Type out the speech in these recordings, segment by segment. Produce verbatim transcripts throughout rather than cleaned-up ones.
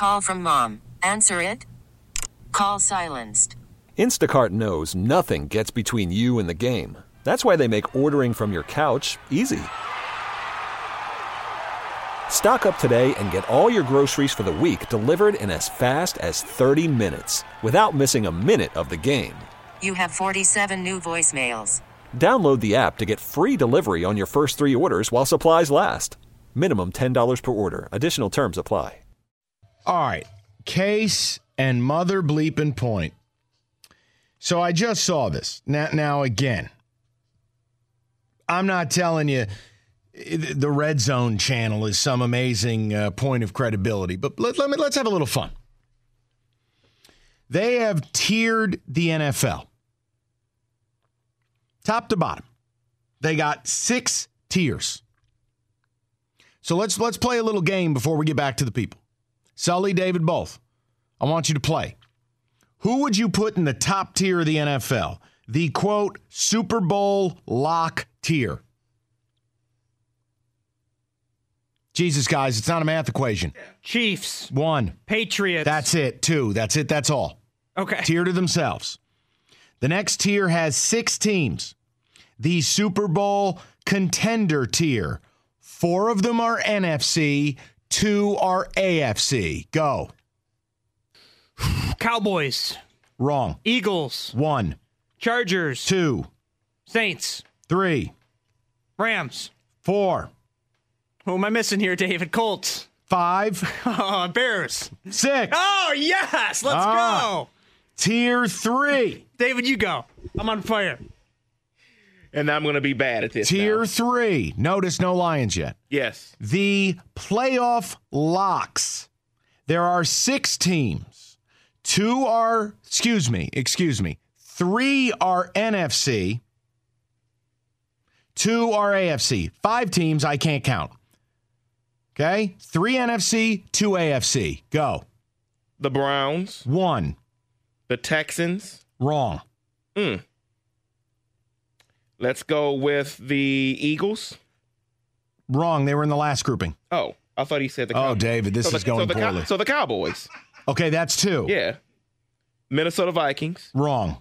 Call from mom. Answer it. Call silenced. Instacart knows nothing gets between you and the game. That's why they make ordering from your couch easy. Stock up today and get all your groceries for the week delivered in as fast as thirty minutes without missing a minute of the game. You have forty-seven new voicemails. Download the app to get free delivery on your first three orders while supplies last. Minimum ten dollars per order. Additional terms apply. All right. Case and mother bleeping point. So I just saw this. Now, now again, I'm not telling you the Red Zone channel is some amazing uh, point of credibility, but let, let me, let's have a little fun. They have tiered the N F L. Top to bottom. They got six tiers. So let's let's play a little game before we get back to the people. Sully, David, both. I want you to play. Who would you put in the top tier of the N F L? The, quote, Super Bowl lock tier. Jesus, guys, it's not a math equation. Chiefs. One. Patriots. That's it. Two. That's it. That's all. Okay. Tier to themselves. The next tier has six teams. The Super Bowl contender tier. Four of them are N F C. Two are A F C. Go. Cowboys. Wrong. Eagles. One. Chargers. Two. Saints. Three. Rams. Four. Who am I missing here, David? Colts. Five. Oh, Bears. Six. Oh, yes. Let's Ah. go. Tier three. David, you go. I'm on fire. And I'm going to be bad at this Tier now. three. Notice no Lions yet. Yes. The playoff locks. There are six teams. Two are, excuse me, excuse me. Three are N F C. Two are A F C. Five teams I can't count. Okay? Three N F C, two A F C. Go. The Browns. One. The Texans. Wrong. Mm. Let's go with the Eagles. Wrong. They were in the last grouping. Oh, I thought he said the Oh, Cowboys. David, this so is the, going so the, Cow- poorly. So the Cowboys. Okay, that's two. Yeah. Minnesota Vikings. Wrong.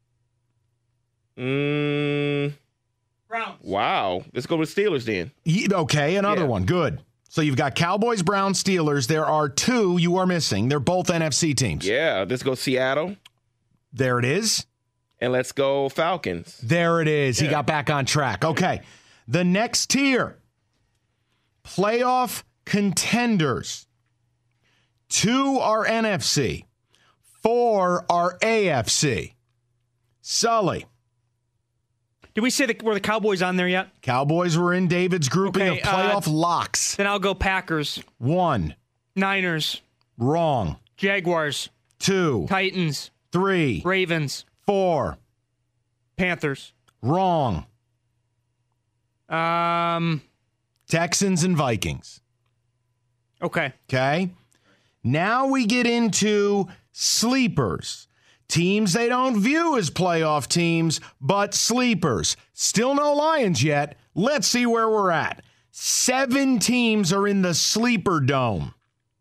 Mm. Browns. Wow. Let's go with Steelers then. Ye- Okay, another Yeah. one. Good. So you've got Cowboys, Browns, Steelers. There are two you are missing. They're both N F C teams. Yeah. Let's go Seattle. There it is. And let's go Falcons. There it is. He Yeah. got back on track. Okay. The next tier, playoff contenders. Two are N F C. Four are A F C. Sully. Did we say that were the Cowboys on there yet? Cowboys were in David's grouping Okay, of playoff uh, locks. Then I'll go Packers. One. Niners. Wrong. Jaguars. Two. Titans. Three. Ravens. Four. Panthers. Wrong. Um. Texans and Vikings. Okay. Okay. Now we get into sleepers. Teams they don't view as playoff teams, but sleepers. Still no Lions yet. Let's see where we're at. Seven teams are in the sleeper dome.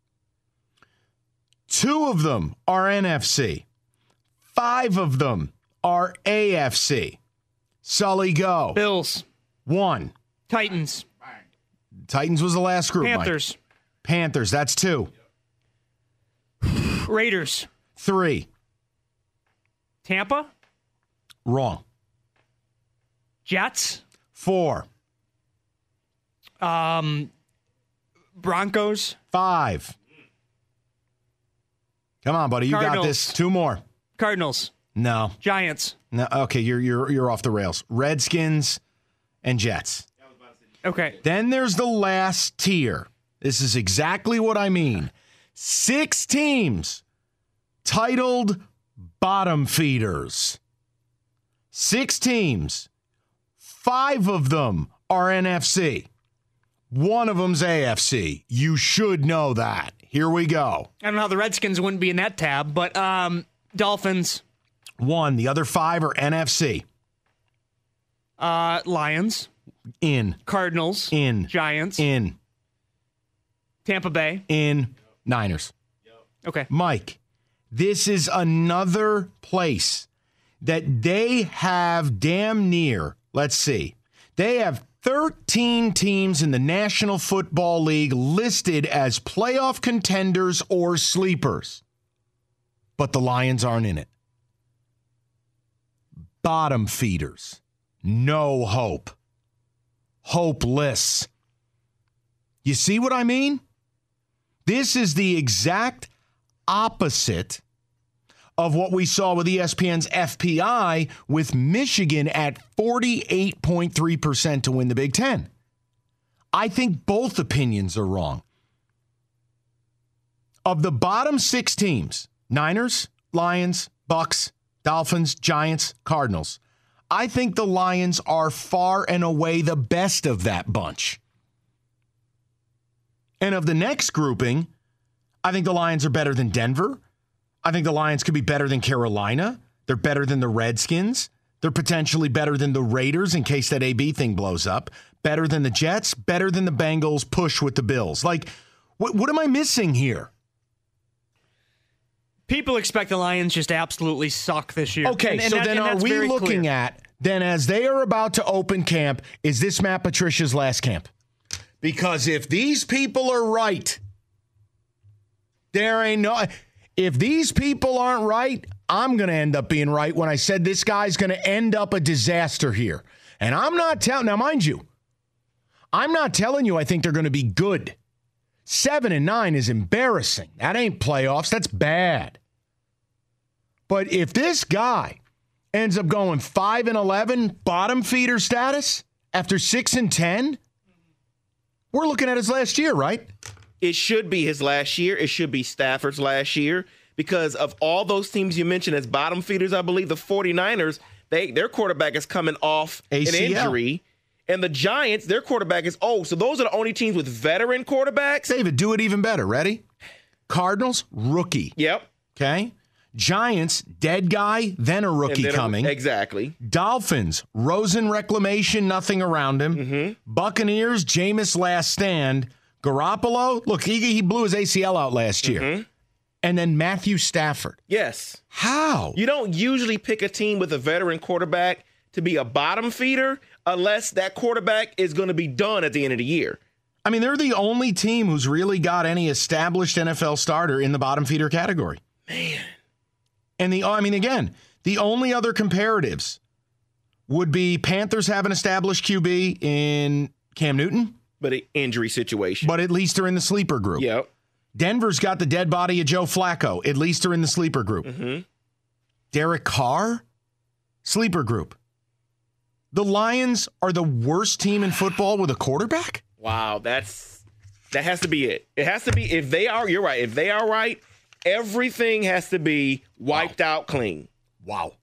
Two of them are N F C. Five of them are A F C. Sully, go. Bills. One. Titans. Titans was the last group, Mike. Panthers. Panthers, that's two. Raiders. Three. Tampa. Wrong. Jets. Four. Um. Broncos. Five. Come on, buddy. You got Cardinals. this. Two more. Cardinals. No. Giants. No. Okay, you're you're you're off the rails. Redskins and Jets. Okay. Then there's the last tier. This is exactly what I mean. Six teams titled bottom feeders. Six teams. Five of them are N F C. One of them's A F C. You should know that. Here we go. I don't know how the Redskins wouldn't be in that tab, but um, Dolphins. One. The other five are N F C. Uh, Lions. In. Cardinals. In. Giants. In. Tampa Bay. In. Niners. Okay. Mike, this is another place that they have damn near, let's see, they have thirteen teams in the National Football League listed as playoff contenders or sleepers. But the Lions aren't in it. Bottom feeders. No hope. Hopeless. You see what I mean? This is the exact opposite of what we saw with E S P N's F P I with Michigan at forty-eight point three percent to win the Big Ten. I think both opinions are wrong. Of the bottom six teams, Niners, Lions, Bucks, Dolphins, Giants, Cardinals, I think the Lions are far and away the best of that bunch. And of the next grouping, I think the Lions are better than Denver. I think the Lions could be better than Carolina. They're better than the Redskins. They're potentially better than the Raiders in case that A B thing blows up. Better than the Jets. Better than the Bengals push with the Bills. Like, what, what am I missing here? People expect the Lions just to absolutely suck this year. Okay, and, and so that, then and are that's we very looking clear. at, then as they are about to open camp, is this Matt Patricia's last camp? Because if these people are right, there ain't no... If these people aren't right, I'm going to end up being right when I said this guy's going to end up a disaster here. And I'm not telling... Now, mind you, I'm not telling you I think they're going to be good. Seven and nine is embarrassing. That ain't playoffs. That's bad. But if this guy ends up going five and eleven, bottom feeder status, after six and ten, we're looking at his last year, right? It should be his last year. It should be Stafford's last year because of all those teams you mentioned as bottom feeders. I believe the 49ers, they their quarterback is coming off A C L. an injury. And the Giants, their quarterback is old. So those are the only teams with veteran quarterbacks. David, do it even better. Ready? Cardinals, rookie. Yep. Okay. Giants, dead guy, then a rookie then a- coming. Exactly. Dolphins, Rosen reclamation, nothing around him. Mm-hmm. Buccaneers, Jameis last stand. Garoppolo, look, he, he blew his A C L out last year. Mm-hmm. And then Matthew Stafford. Yes. How? You don't usually pick a team with a veteran quarterback to be a bottom feeder unless that quarterback is going to be done at the end of the year. I mean, they're the only team who's really got any established N F L starter in the bottom feeder category. Man. And the, I mean, again, the only other comparatives would be Panthers have an established Q B in Cam Newton. But an injury situation. But at least they're in the sleeper group. Yep. Denver's got the dead body of Joe Flacco. At least they're in the sleeper group. Mm-hmm. Derek Carr, sleeper group. The Lions are the worst team in football with a quarterback? Wow, that's that has to be it. It has to be, if they are, you're right, if they are right, everything has to be wiped wow. out clean. Wow.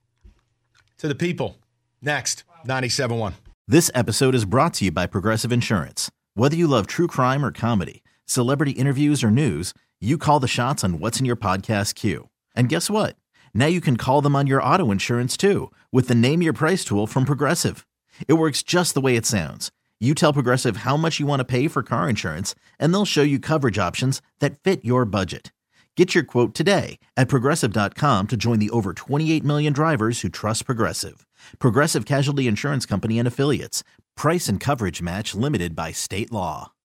To the people. Next, ninety-seven point one. This episode is brought to you by Progressive Insurance. Whether you love true crime or comedy, celebrity interviews or news, you call the shots on what's in your podcast queue. And guess what? Now you can call them on your auto insurance too with the Name Your Price tool from Progressive. It works just the way it sounds. You tell Progressive how much you want to pay for car insurance, and they'll show you coverage options that fit your budget. Get your quote today at Progressive dot com to join the over twenty-eight million drivers who trust Progressive. Progressive Casualty Insurance Company and Affiliates. Price and coverage match limited by state law.